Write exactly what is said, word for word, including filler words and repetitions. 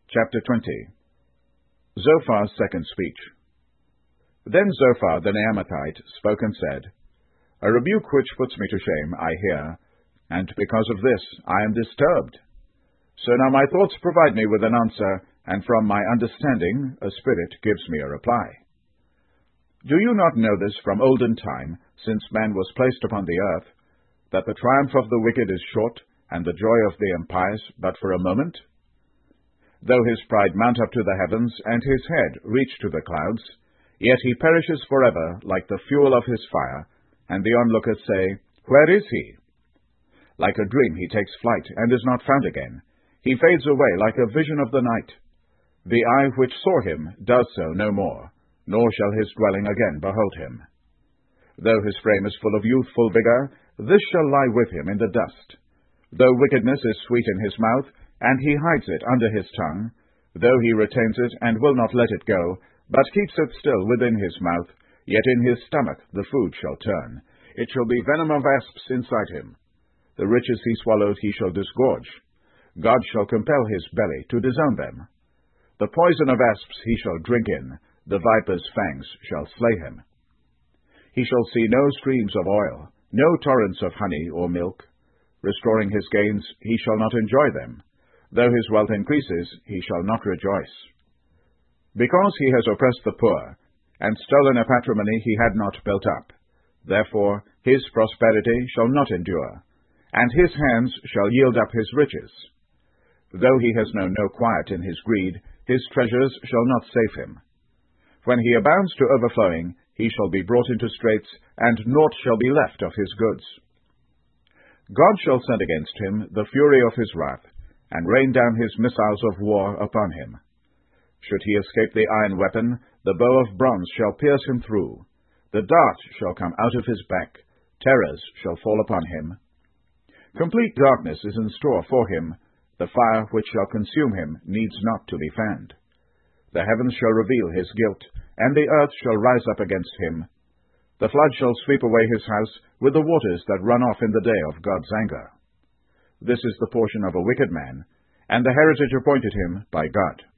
Chapter twenty. Zophar's second speech. Then Zophar the Naamathite spoke and said, A rebuke which puts me to shame I hear, and because of this I am disturbed. So now my thoughts provide me with an answer, and from my understanding a spirit gives me a reply. Do you not know this from olden time, since man was placed upon the earth, that the triumph of the wicked is short, and the joy of the impious but for a moment? Though his pride mount up to the heavens, and his head reach to the clouds, yet he perishes forever like the fuel of his fire, and the onlookers say, Where is he? Like a dream he takes flight, and is not found again. He fades away like a vision of the night. The eye which saw him does so no more, nor shall his dwelling again behold him. Though his frame is full of youthful vigor, this shall lie with him in the dust. Though wickedness is sweet in his mouth, and he hides it under his tongue, though he retains it and will not let it go, but keeps it still within his mouth, yet in his stomach the food shall turn. It shall be venom of asps inside him. The riches he swallowed he shall disgorge. God shall compel his belly to disown them. The poison of asps he shall drink in, the viper's fangs shall slay him. He shall see no streams of oil, no torrents of honey or milk. Restoring his gains, he shall not enjoy them. Though his wealth increases, he shall not rejoice. Because he has oppressed the poor, and stolen a patrimony he had not built up, therefore his prosperity shall not endure, and his hands shall yield up his riches. Though he has known no quiet in his greed, his treasures shall not save him. When he abounds to overflowing, he shall be brought into straits, and naught shall be left of his goods. God shall send against him the fury of his wrath, and rain down his missiles of war upon him. Should he escape the iron weapon, the bow of bronze shall pierce him through. The dart shall come out of his back. Terrors shall fall upon him. Complete darkness is in store for him. The fire which shall consume him needs not to be fanned. The heavens shall reveal his guilt, and the earth shall rise up against him. The flood shall sweep away his house with the waters that run off in the day of God's anger. This is the portion of a wicked man, and the heritage appointed him by God.